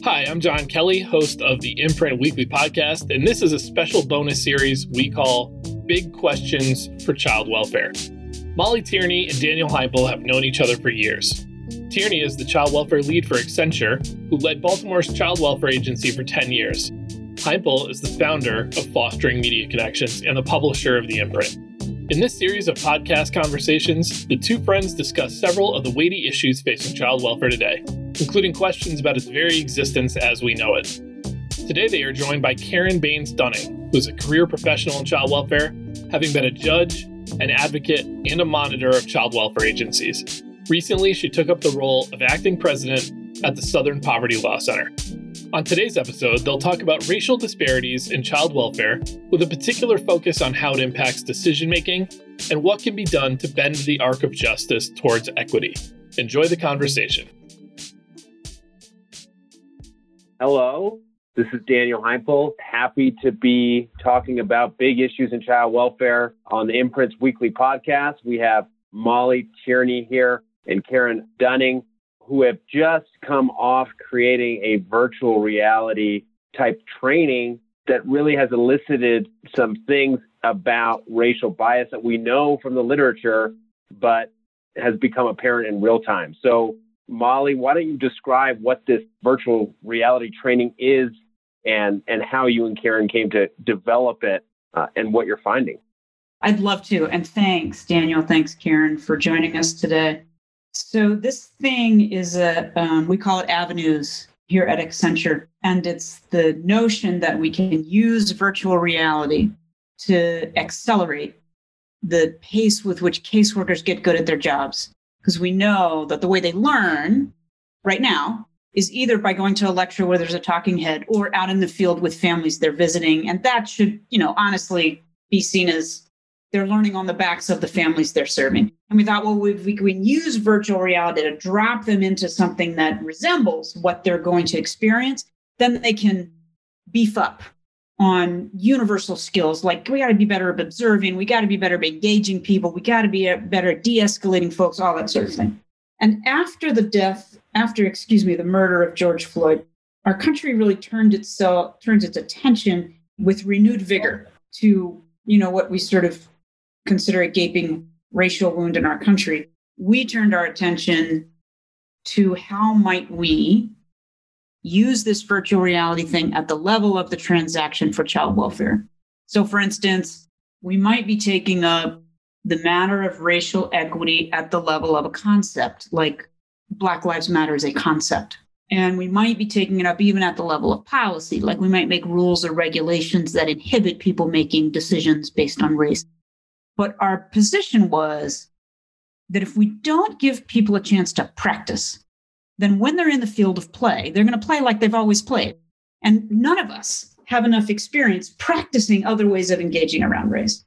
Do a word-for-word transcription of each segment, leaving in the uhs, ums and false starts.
Hi, I'm John Kelly, host of the Imprint Weekly Podcast, and this is a special bonus series we call Big Questions for Child Welfare. Molly Tierney and Daniel Heinple have known each other for years. Tierney is the child welfare lead for Accenture, who led Baltimore's child welfare agency for ten years. Heinple is the founder of Fostering Media Connections and the publisher of the Imprint. In this series of podcast conversations, the two friends discuss several of the weighty issues facing child welfare today, including questions about its very existence as we know it. Today they are joined by Karen Baines Dunning, who is a career professional in child welfare, having been a judge, an advocate, and a monitor of child welfare agencies. Recently, she took up the role of acting president at the Southern Poverty Law Center. On today's episode, they'll talk about racial disparities in child welfare with a particular focus on how it impacts decision-making and what can be done to bend the arc of justice towards equity. Enjoy the conversation. Hello, this is Daniel Heinple. Happy to be talking about big issues in child welfare on the Imprint's weekly podcast. We have Molly Tierney here and Karen Dunning, who have just come off creating a virtual reality type training that really has elicited some things about racial bias that we know from the literature, but has become apparent in real time. So, Molly, why don't you describe what this virtual reality training is and, and how you and Karen came to develop it uh, and what you're finding? I'd love to. And thanks, Daniel. Thanks, Karen, for joining us today. So this thing is a, um, we call it Avenues here at Accenture. And it's the notion that we can use virtual reality to accelerate the pace with which caseworkers get good at their jobs. Because we know that the way they learn right now is either by going to a lecture where there's a talking head or out in the field with families they're visiting. And that should, you know, honestly be seen as they're learning on the backs of the families they're serving. And we thought, well, if we can use virtual reality to drop them into something that resembles what they're going to experience, then they can beef up on universal skills. Like we got to be better at observing, we got to be better at engaging people, we got to be better at de-escalating folks, all that sort of thing. And after the death, after, excuse me, the murder of George Floyd, our country really turned itself, turns its attention with renewed vigor to, you know, what we sort of consider a gaping racial wound in our country. We turned our attention to how might we use this virtual reality thing at the level of the transaction for child welfare. So for instance, we might be taking up the matter of racial equity at the level of a concept, like Black Lives Matter is a concept. And we might be taking it up even at the level of policy, like we might make rules or regulations that inhibit people making decisions based on race. But our position was that if we don't give people a chance to practice, then when they're in the field of play, they're going to play like they've always played. And none of us have enough experience practicing other ways of engaging around race.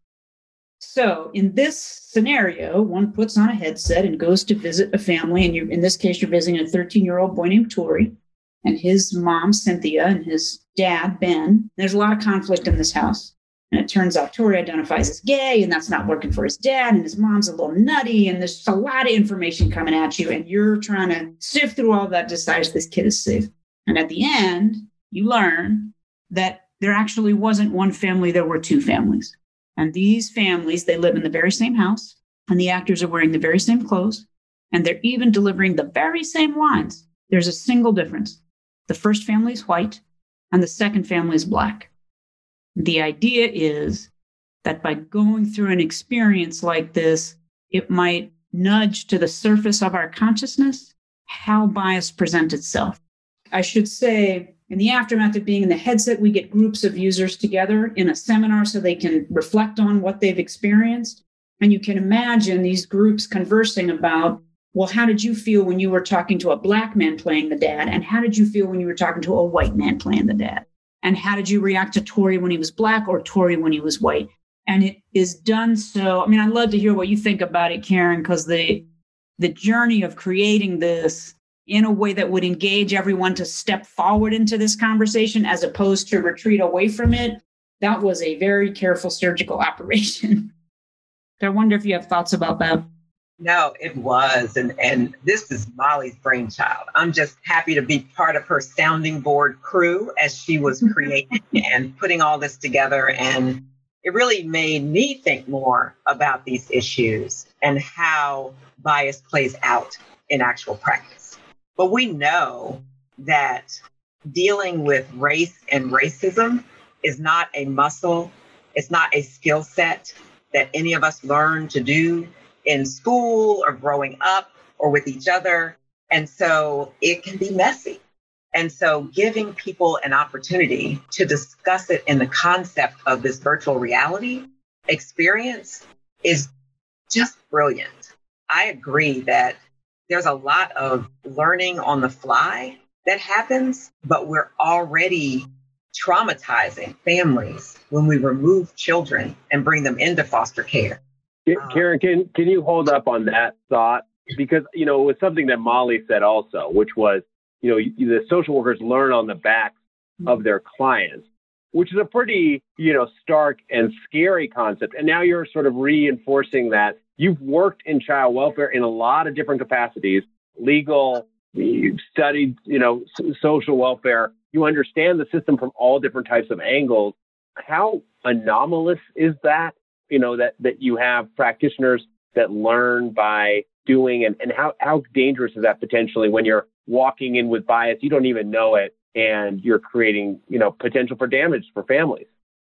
So in this scenario, one puts on a headset and goes to visit a family. And you're, in this case, you're visiting a thirteen-year-old boy named Tori and his mom, Cynthia, and his dad, Ben. There's a lot of conflict in this house. And it turns out Tori identifies as gay, and that's not working for his dad, and his mom's a little nutty, and there's a lot of information coming at you, and you're trying to sift through all that to decide if this kid is safe. And at the end, you learn that there actually wasn't one family, there were two families. And these families, they live in the very same house, and the actors are wearing the very same clothes, and they're even delivering the very same lines. There's a single difference. The first family is white, and the second family is Black. The idea is that by going through an experience like this, it might nudge to the surface of our consciousness how bias presents itself. I should say, in the aftermath of being in the headset, we get groups of users together in a seminar so they can reflect on what they've experienced. And you can imagine these groups conversing about, well, how did you feel when you were talking to a Black man playing the dad? And how did you feel when you were talking to a white man playing the dad? And how did you react to Tori when he was Black or Tori when he was white? And it is done so, I mean, I'd love to hear what you think about it, Karen, because the the journey of creating this in a way that would engage everyone to step forward into this conversation as opposed to retreat away from it, that was a very careful surgical operation. I wonder if you have thoughts about that. No, it was. And, and this is Molly's brainchild. I'm just happy to be part of her sounding board crew as she was creating and putting all this together. And it really made me think more about these issues and how bias plays out in actual practice. But we know that dealing with race and racism is not a muscle. It's not a skill set that any of us learn to do in school or growing up or with each other. And so it can be messy. And so giving people an opportunity to discuss it in the concept of this virtual reality experience is just brilliant. I agree that there's a lot of learning on the fly that happens, but we're already traumatizing families when we remove children and bring them into foster care. Karen, can can you hold up on that thought? Because, you know, it was something that Molly said also, which was, you know, the social workers learn on the backs of their clients, which is a pretty, you know, stark and scary concept. And now you're sort of reinforcing that. You've worked in child welfare in a lot of different capacities, legal, you've studied, you know, social welfare. You understand the system from all different types of angles. How anomalous is that? You know, that, that you have practitioners that learn by doing, and, and how, how dangerous is that potentially when you're walking in with bias, you don't even know it, and you're creating, you know, potential for damage for families?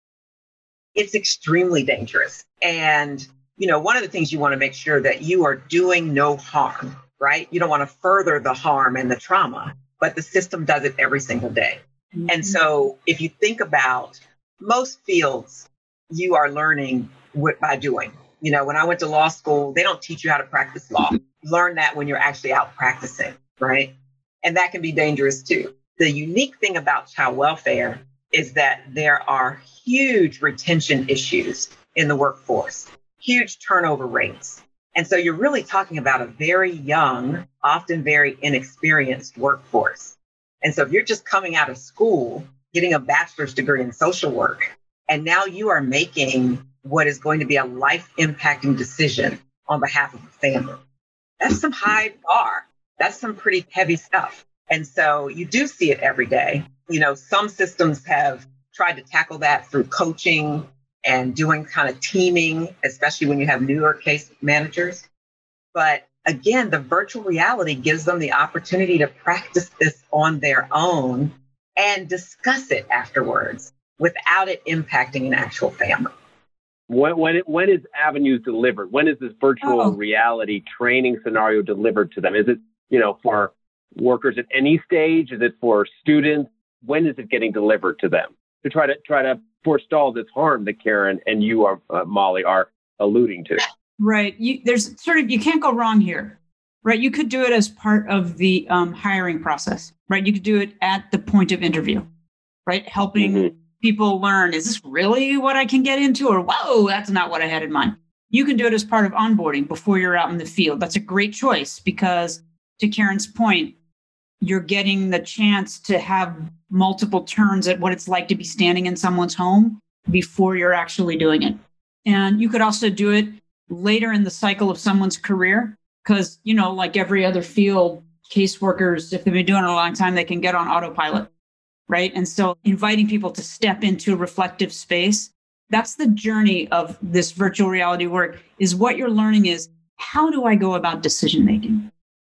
It's extremely dangerous. And, you know, one of the things you want to make sure that you are doing no harm, right? You don't want to further the harm and the trauma, but the system does it every single day. Mm-hmm. And so if you think about most fields, you are learning by doing. You know, when I went to law school, they don't teach you how to practice law. You learn that when you're actually out practicing, right? And that can be dangerous too. The unique thing about child welfare is that there are huge retention issues in the workforce, huge turnover rates. And so you're really talking about a very young, often very inexperienced workforce. And so if you're just coming out of school, getting a bachelor's degree in social work, and now you are making what is going to be a life-impacting decision on behalf of a family. That's some high bar. That's some pretty heavy stuff. And so you do see it every day. You know, some systems have tried to tackle that through coaching and doing kind of teaming, especially when you have newer case managers. But again, the virtual reality gives them the opportunity to practice this on their own and discuss it afterwards without it impacting an actual family. When when, it, when is Avenues delivered? When is this virtual oh. reality training scenario delivered to them? Is it, you know, for workers at any stage? Is it for students? When is it getting delivered to them to try to try to forestall this harm that Karen and you are, uh, Molly, are alluding to? Right. You, there's sort of, you can't go wrong here, right? You could do it as part of the um, hiring process, right? You could do it at the point of interview, right? Helping mm-hmm. people learn, is this really what I can get into? Or, whoa, that's not what I had in mind. You can do it as part of onboarding before you're out in the field. That's a great choice because, to Karen's point, you're getting the chance to have multiple turns at what it's like to be standing in someone's home before you're actually doing it. And you could also do it later in the cycle of someone's career because, you know, like every other field, caseworkers, if they've been doing it a long time, they can get on autopilot, right? And so inviting people to step into a reflective space, that's the journey of this virtual reality work, is what you're learning is, how do I go about decision making?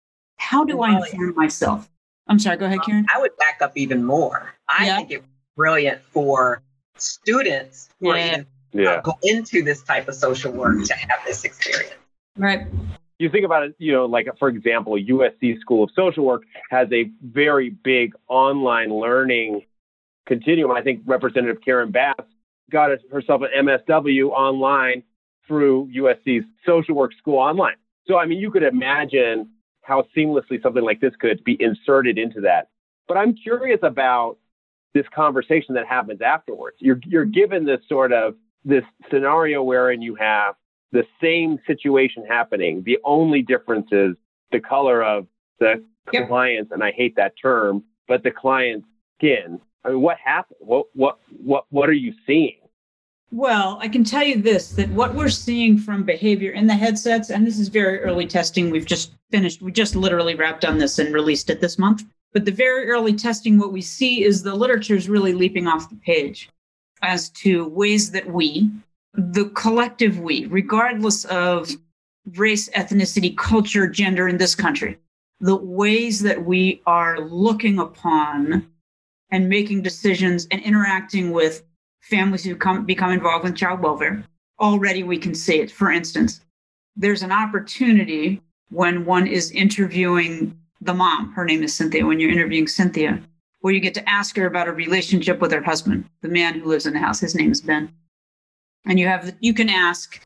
How do I inform myself? I'm sorry, go ahead, Karen. I would back up even more. I yeah. think it's brilliant for students who yeah. are even yeah. go into this type of social work to have this experience. Right. You think about it, you know, like, for example, U S C School of Social Work has a very big online learning continuum. I think Representative Karen Bass got herself an M S W online through U S C's Social Work School Online. So, I mean, you could imagine how seamlessly something like this could be inserted into that. But I'm curious about this conversation that happens afterwards. You're you're given this sort of this scenario wherein you have the same situation happening. The only difference is the color of the yep. client's, and I hate that term, but the client's skin. I mean, what happened? What what what what are you seeing? Well, I can tell you this, that what we're seeing from behavior in the headsets, and this is very early testing, we've just finished, we just literally wrapped on this and released it this month. But the very early testing, what we see is the literature is really leaping off the page as to ways that we, the collective we, regardless of race, ethnicity, culture, gender in this country, the ways that we are looking upon and making decisions and interacting with families who come, become involved in child welfare, already we can see it. For instance, there's an opportunity when one is interviewing the mom, her name is Cynthia, when you're interviewing Cynthia, where you get to ask her about her relationship with her husband, the man who lives in the house. His name is Ben. And you have, you can ask,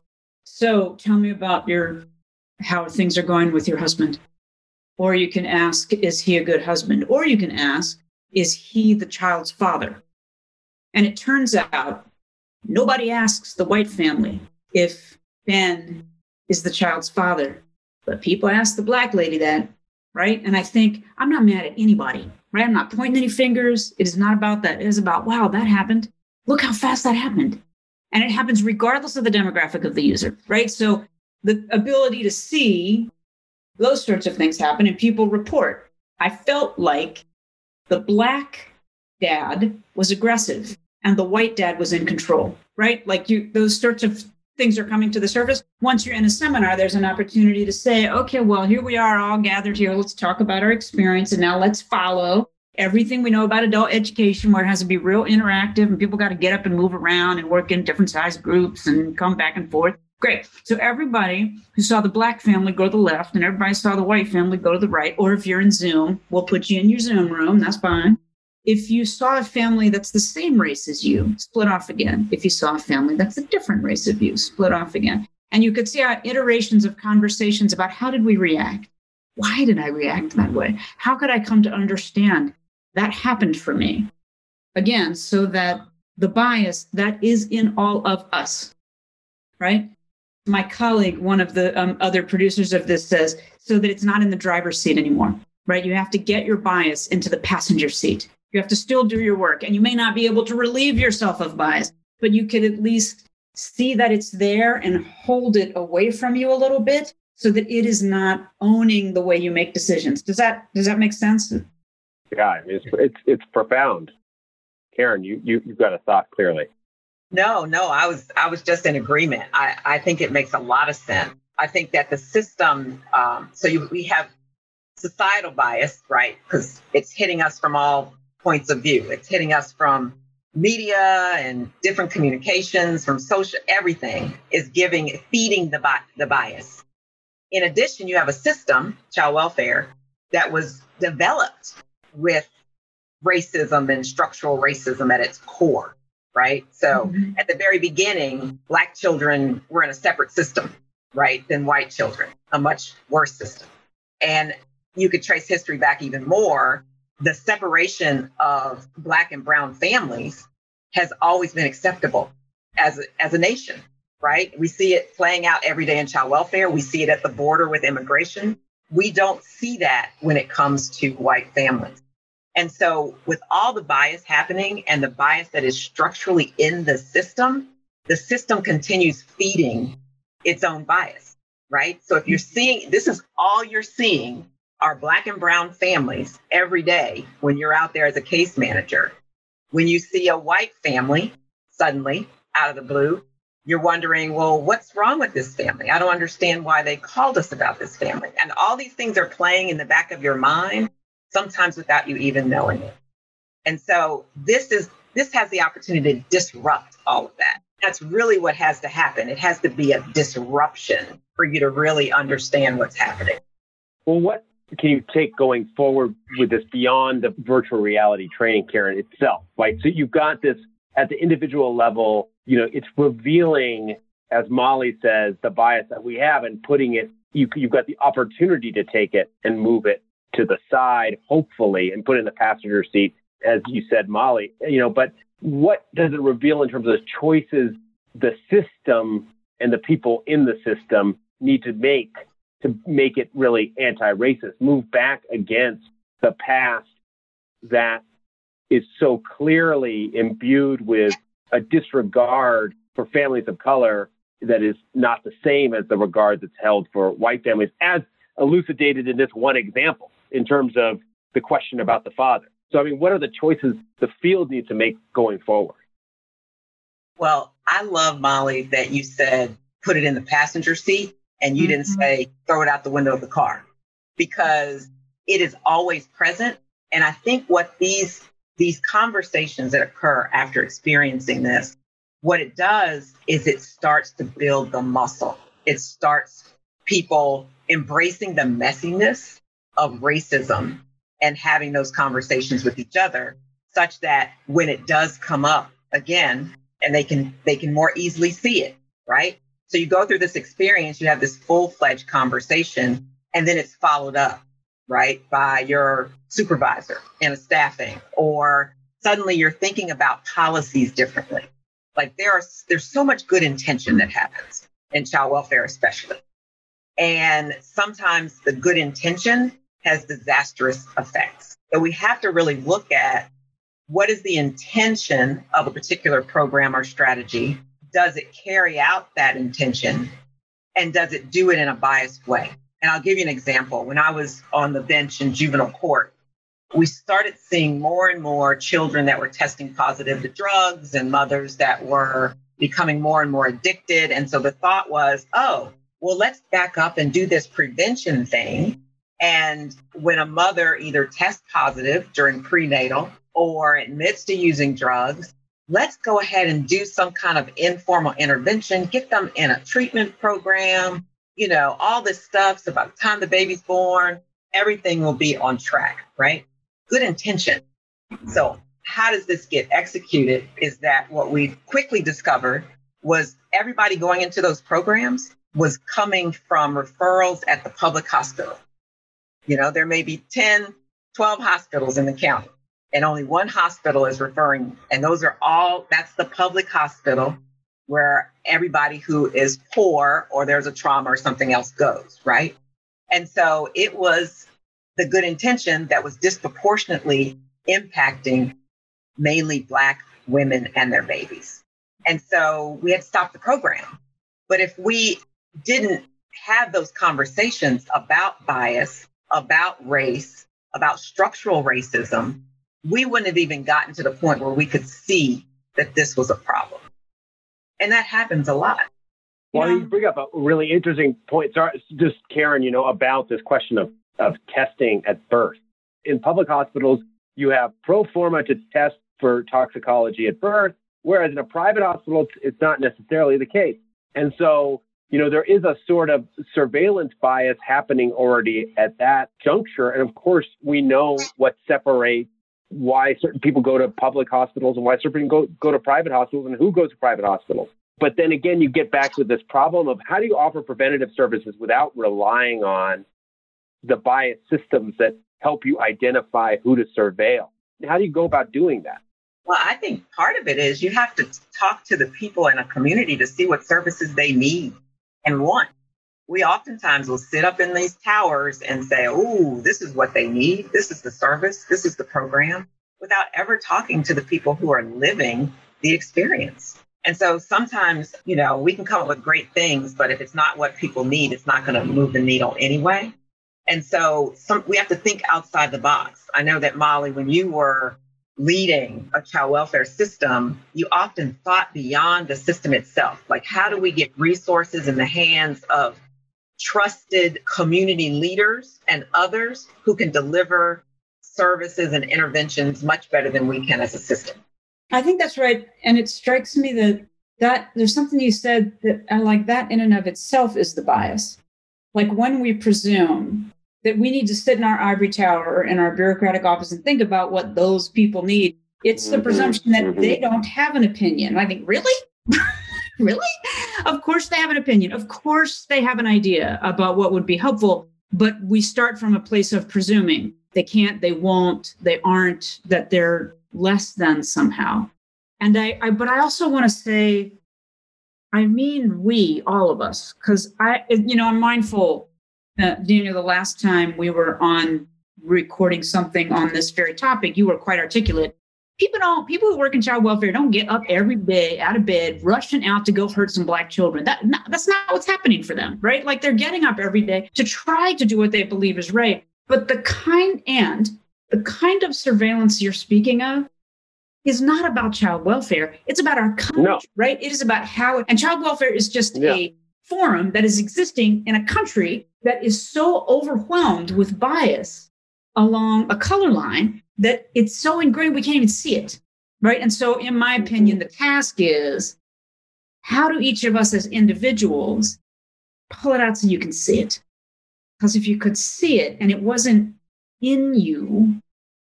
so tell me about your, how things are going with your husband. Or you can ask, is he a good husband? Or you can ask, is he the child's father? And it turns out nobody asks the white family if Ben is the child's father, but people ask the black lady that, right? And I think I'm not mad at anybody, right? I'm not pointing any fingers. It is not about that. It is about, wow, that happened. Look how fast that happened. And it happens regardless of the demographic of the user, right? So the ability to see those sorts of things happen and people report. I felt like the black dad was aggressive and the white dad was in control, right? Like you, those sorts of things are coming to the surface. Once you're in a seminar, there's an opportunity to say, okay, well, here we are all gathered here. Let's talk about our experience. And now let's follow everything we know about adult education, where it has to be real interactive and people got to get up and move around and work in different size groups and come back and forth. Great. So everybody who saw the black family go to the left and everybody saw the white family go to the right, or if you're in Zoom, we'll put you in your Zoom room. That's fine. If you saw a family that's the same race as you, split off again. If you saw a family that's a different race of you, split off again. And you could see our iterations of conversations about how did we react? Why did I react that way? How could I come to understand that happened for me? Again, so that the bias that is in all of us, right? My colleague, one of the um, other producers of this, says, so that it's not in the driver's seat anymore, right? You have to get your bias into the passenger seat. You have to still do your work, and you may not be able to relieve yourself of bias, but you could at least see that it's there and hold it away from you a little bit so that it is not owning the way you make decisions. Does that, does that make sense? Yeah, it's, it's, it's profound. Karen, you, you, you've got a thought clearly. No, no, I was I was just in agreement. I, I think it makes a lot of sense. I think that the system, um, so you, we have societal bias, right? Because it's hitting us from all points of view. It's hitting us from media and different communications, from social, everything is giving, feeding the, bi- the bias. In addition, you have a system, child welfare, that was developed with racism and structural racism at its core. Right. So mm-hmm. at the very beginning, Black children were in a separate system, right, than white children, a much worse system. And you could trace history back even more. The separation of Black and brown families has always been acceptable as a, as a nation. Right. We see it playing out every day in child welfare. We see it at the border with immigration. We don't see that when it comes to white families. And so with all the bias happening and the bias that is structurally in the system, the system continues feeding its own bias, right? So if you're seeing, this is all you're seeing are Black and brown families every day when you're out there as a case manager. When you see a white family suddenly out of the blue, you're wondering, well, what's wrong with this family? I don't understand why they called us about this family. And all these things are playing in the back of your mind, sometimes without you even knowing it. And so this is this has the opportunity to disrupt all of that. That's really what has to happen. It has to be a disruption for you to really understand what's happening. Well, what can you take going forward with this beyond the virtual reality training, Karen, itself, right? So you've got this at the individual level, you know, it's revealing, as Molly says, the bias that we have and putting it, you, you've got the opportunity to take it and move it to the side, hopefully, and put it in the passenger seat, as you said, Molly, you know, but what does it reveal in terms of the choices the system and the people in the system need to make to make it really anti-racist, move back against the past that is so clearly imbued with a disregard for families of color that is not the same as the regard that's held for white families, as elucidated in this one example in terms of the question about the father. So, I mean, what are the choices the field needs to make going forward? Well, I love, Molly, that you said put it in the passenger seat and you mm-hmm. didn't say throw it out the window of the car, because it is always present. And I think what these these conversations that occur after experiencing this, what it does is it starts to build the muscle. It starts people embracing the messiness of racism and having those conversations with each other, such that when it does come up again, and they can they can more easily see it, right? So you go through this experience, you have this full-fledged conversation, and then it's followed up, right, by your supervisor in a staffing, or suddenly you're thinking about policies differently. Like there are there's so much good intention that happens in child welfare, especially. And sometimes the good intention has disastrous effects. So we have to really look at what is the intention of a particular program or strategy? Does it carry out that intention? And does it do it in a biased way? And I'll give you an example. When I was on the bench in juvenile court, we started seeing more and more children that were testing positive to drugs and mothers that were becoming more and more addicted. And so the thought was, oh, well, let's back up and do this prevention thing. And when a mother either tests positive during prenatal or admits to using drugs, let's go ahead and do some kind of informal intervention, get them in a treatment program, you know, all this stuff. So by the time the baby's born, everything will be on track, right? Good intention. So how does this get executed is that what we quickly discovered was everybody going into those programs was coming from referrals at the public hospital. You know, there may be ten, twelve hospitals in the county, and only one hospital is referring. And those are all, that's the public hospital where everybody who is poor or there's a trauma or something else goes, right? And so it was the good intention that was disproportionately impacting mainly Black women and their babies. And so we had to stop the program. But if we didn't have those conversations about bias, about race, about structural racism, we wouldn't have even gotten to the point where we could see that this was a problem. And that happens a lot. Well, you, know? You bring up a really interesting point. Sorry, just Karen, you know, about this question of, of testing at birth. In public hospitals, you have pro forma to test for toxicology at birth, whereas in a private hospital, it's, it's not necessarily the case. And so, you know, there is a sort of surveillance bias happening already at that juncture. And of course, we know what separates why certain people go to public hospitals and why certain people go, go to private hospitals and who goes to private hospitals. But then again, you get back to this problem of how do you offer preventative services without relying on the bias systems that help you identify who to surveil? How do you go about doing that? Well, I think part of it is you have to talk to the people in a community to see what services they need and want. We oftentimes will sit up in these towers and say, oh, this is what they need. This is the service. This is the program, without ever talking to the people who are living the experience. And so sometimes, you know, we can come up with great things, but if it's not what people need, it's not going to move the needle anyway. And so some, we have to think outside the box. I know that, Molly, when you were leading a child welfare system, you often thought beyond the system itself. Like, how do we get resources in the hands of trusted community leaders and others who can deliver services and interventions much better than we can as a system? I think that's right. And it strikes me that, that there's something you said that I like that in and of itself is the bias. Like when we presume that we need to sit in our ivory tower or in our bureaucratic office and think about what those people need, it's the presumption that they don't have an opinion. I think, really? Really? Of course they have an opinion. Of course they have an idea about what would be helpful. But we start from a place of presuming they can't, they won't, they aren't, that they're less than somehow. And I, I but I also want to say, I mean, we, all of us, because I, you know, I'm mindful, uh, Daniel, the last time we were on recording something on this very topic, you were quite articulate. People don't, people who work in child welfare don't get up every day out of bed, rushing out to go hurt some Black children. That, not, that's not what's happening for them, right? Like they're getting up every day to try to do what they believe is right. But the kind and the kind of surveillance you're speaking of is not about child welfare. It's about our country, no. right? It is about how, and child welfare is just yeah. a forum that is existing in a country that is so overwhelmed with bias along a color line that it's so ingrained we can't even see it, right? And so in my opinion, the task is, how do each of us as individuals pull it out so you can see it? Because if you could see it and it wasn't in you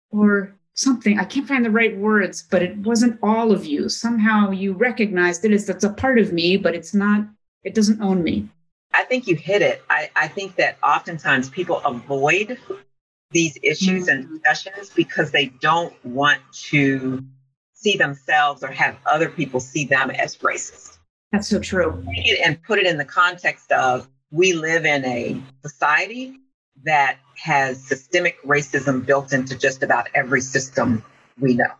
or something, I can't find the right words, but it wasn't all of you. Somehow you recognized it as that's a part of me, but it's not, it doesn't own me. I think you hit it. I, I think that oftentimes people avoid these issues and discussions because they don't want to see themselves or have other people see them as racist. That's so true. And put it in the context of, we live in a society that has systemic racism built into just about every system we know.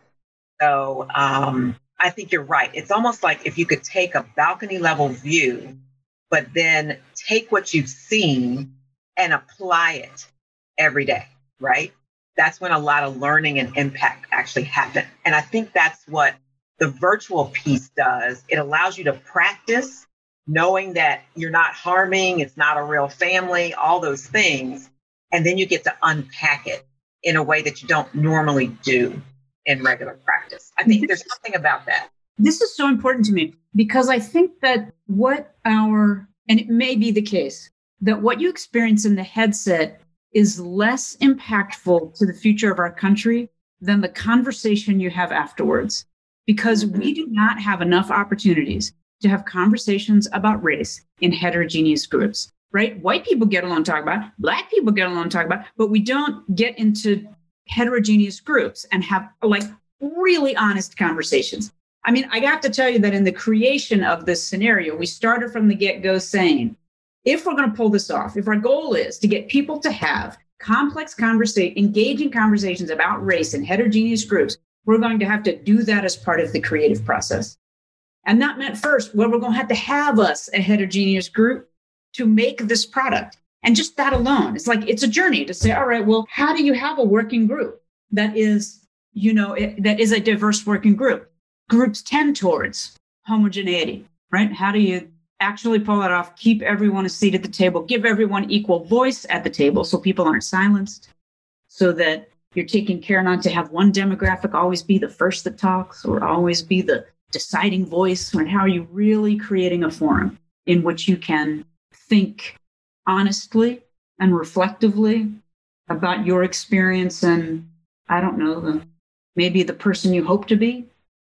So um, I think you're right. It's almost like if you could take a balcony level view, but then take what you've seen and apply it every day. Right? That's when a lot of learning and impact actually happen. And I think that's what the virtual piece does. It allows you to practice knowing that you're not harming, it's not a real family, all those things. And then you get to unpack it in a way that you don't normally do in regular practice. I think there's something about that. This is so important to me because I think that what our, and it may be the case, that what you experience in the headset is less impactful to the future of our country than the conversation you have afterwards, because we do not have enough opportunities to have conversations about race in heterogeneous groups, right? White people get along, talk about, Black people get along, talk about, but we don't get into heterogeneous groups and have like really honest conversations. I mean, I have to tell you that in the creation of this scenario, we started from the get-go saying, if we're going to pull this off, if our goal is to get people to have complex conversation, engaging conversations about race in heterogeneous groups, we're going to have to do that as part of the creative process. And that meant first, well, we're going to have to have us a heterogeneous group to make this product. And just that alone, it's like, it's a journey to say, all right, well, how do you have a working group that is, you know, it, that is a diverse working group? Groups tend towards homogeneity, right? How do you actually pull it off, keep everyone a seat at the table, give everyone equal voice at the table so people aren't silenced, so that you're taking care not to have one demographic always be the first that talks or always be the deciding voice? And how are you really creating a forum in which you can think honestly and reflectively about your experience and, I don't know, the, maybe the person you hope to be?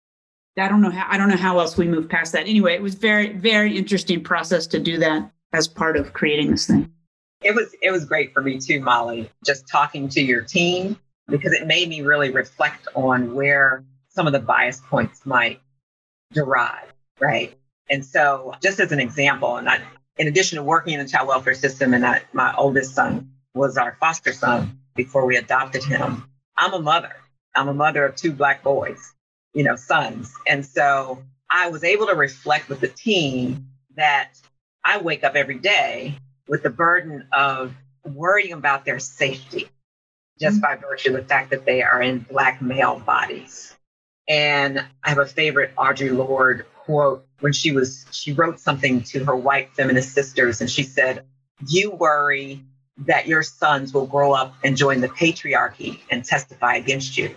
I don't know how, I don't know how else we move past that. Anyway, it was very, very interesting process to do that as part of creating this thing. It was, it was great for me too, Molly, just talking to your team, because it made me really reflect on where some of the bias points might derive, right? And so just as an example, and I, in addition to working in the child welfare system, and I, my oldest son was our foster son before we adopted him, I'm a mother. I'm a mother of two Black boys, you know, sons. And so I was able to reflect with the team that I wake up every day with the burden of worrying about their safety, just by virtue of the fact that they are in Black male bodies. And I have a favorite Audre Lorde quote when she was, she wrote something to her white feminist sisters, and she said, "You worry that your sons will grow up and join the patriarchy and testify against you.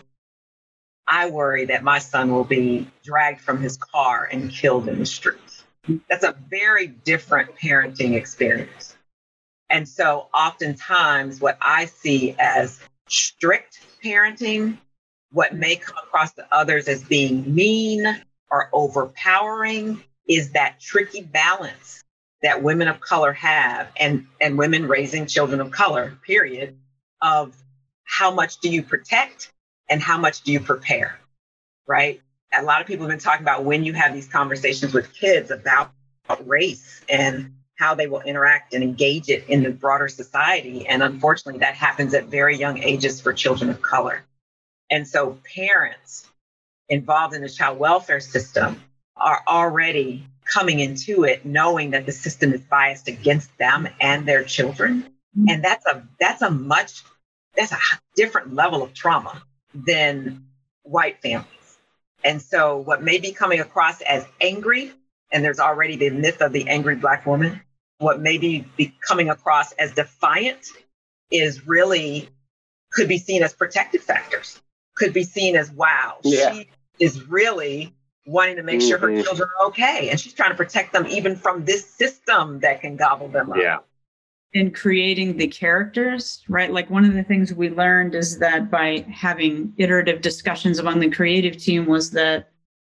I worry that my son will be dragged from his car and killed in the streets." That's a very different parenting experience. And so oftentimes what I see as strict parenting, what may come across to others as being mean or overpowering, is that tricky balance that women of color have, and, and women raising children of color, period, of how much do you protect and how much do you prepare, right? A lot of people have been talking about when you have these conversations with kids about race and how they will interact and engage it in the broader society. And unfortunately, that happens at very young ages for children of color. And so parents involved in the child welfare system are already coming into it knowing that the system is biased against them and their children. And that's a that's a much that's a different level of trauma than white families. And so what may be coming across as angry, and there's already the myth of the angry Black woman, what may be, be coming across as defiant is really, could be seen as protective factors, could be seen as, wow, yeah. she is really wanting to make mm-hmm. sure her children are okay. And she's trying to protect them even from this system that can gobble them up. Yeah. In creating the characters, right? Like one of the things we learned is that by having iterative discussions among the creative team was that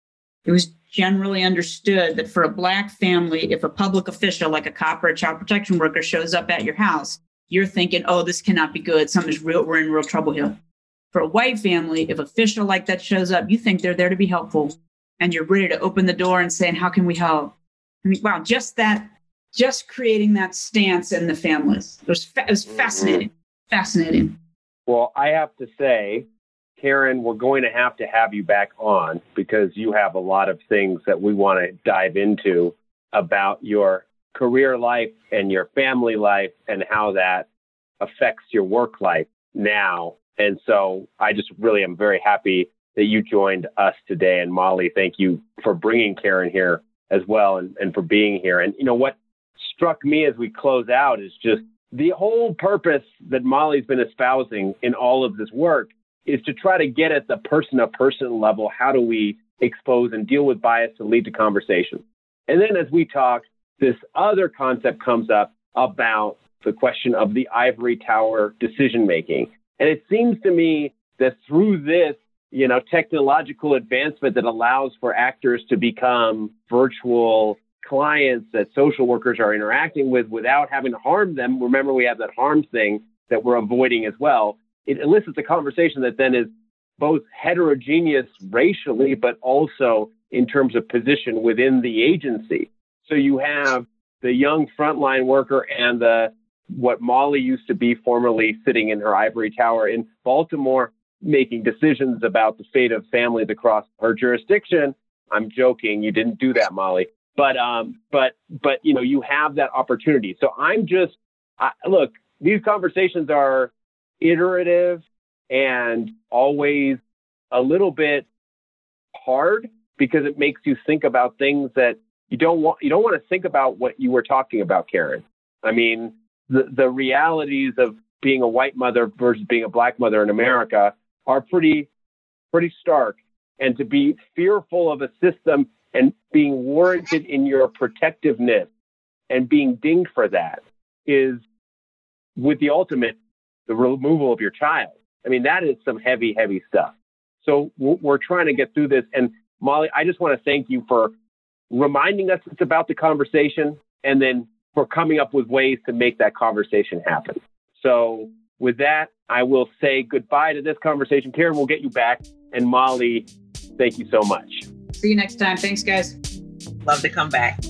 it was generally understood that for a Black family, if a public official like a cop or a child protection worker shows up at your house, you're thinking, oh, this cannot be good. Something's real. We're in real trouble here. For a white family, if an official like that shows up, you think they're there to be helpful and you're ready to open the door and saying, how can we help? I mean, wow, just that. Just creating that stance in the families. It was, fa- it was fascinating. Mm-hmm. Fascinating. Well, I have to say, Karen, we're going to have to have you back on because you have a lot of things that we want to dive into about your career life and your family life and how that affects your work life now. And so I just really am very happy that you joined us today. And Molly, thank you for bringing Karen here as well and, and for being here. And you know what struck me as we close out is just the whole purpose that Molly's been espousing in all of this work is to try to get at the person-to-person level. How do we expose and deal with bias to lead to conversation? And then as we talk, this other concept comes up about the question of the ivory tower decision-making. And it seems to me that through this, you know, technological advancement that allows for actors to become virtual clients that social workers are interacting with without having to harm them. Remember, we have that harm thing that we're avoiding as well. It elicits a conversation that then is both heterogeneous racially, but also in terms of position within the agency. So you have the young frontline worker and the what Molly used to be formerly sitting in her ivory tower in Baltimore, making decisions about the fate of families across her jurisdiction. I'm joking. You didn't do that, Molly. But, um, but, but, you know, you have that opportunity. So I'm just, I, look, these conversations are iterative and always a little bit hard because it makes you think about things that you don't want, you don't want to think about what you were talking about, Karen. I mean, the, the realities of being a white mother versus being a Black mother in America are pretty, pretty stark. And to be fearful of a system and being warranted in your protectiveness and being dinged for that is, with the ultimate, the removal of your child. I mean, that is some heavy, heavy stuff. So we're trying to get through this. And Molly, I just want to thank you for reminding us it's about the conversation and then for coming up with ways to make that conversation happen. So with that, I will say goodbye to this conversation. Karen, we'll get you back. And Molly, thank you so much. See you next time. Thanks, guys. Love to come back.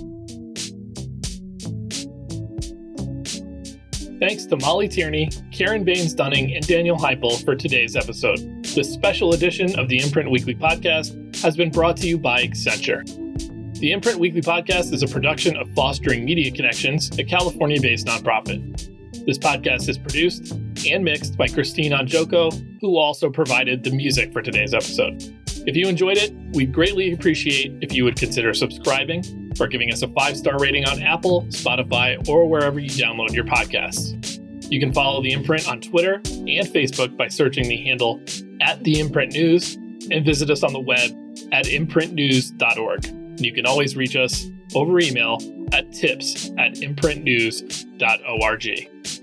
Thanks to Molly Tierney, Karen Baines-Dunning, and Daniel Heipel for today's episode. This special edition of the Imprint Weekly Podcast has been brought to you by Accenture. The Imprint Weekly Podcast is a production of Fostering Media Connections, a California-based nonprofit. This podcast is produced and mixed by Christine Anjoko, who also provided the music for today's episode. If you enjoyed it, we'd greatly appreciate if you would consider subscribing or giving us a five-star rating on Apple, Spotify, or wherever you download your podcasts. You can follow The Imprint on Twitter and Facebook by searching the handle at The Imprint News and visit us on the web at imprint news dot org. And you can always reach us over email at tips at imprint news dot org.